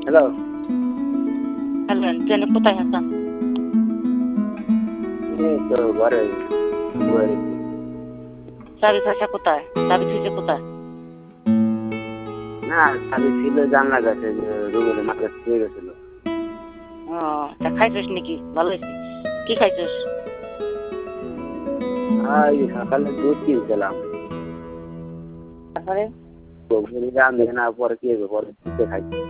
Hello. Hello, জানি কোথায় হাসান? এই তো ঘরে বয়ে রয়েছি। চাবি খাসা কোথায়? চাবি থুইছে কোথায়? না, চাবি ছিল জানলার কাছে, যে রুমের মাঝে শুয়ে গেছিল। ও, তা খাইছিস নাকি? ভালো হয়েছে। কি খাইছিস? এই সকালে দুধ কিনছিলাম। তারপরে তো রান্ধে না, পরে কি হবে, পরে দুধে খাইছি।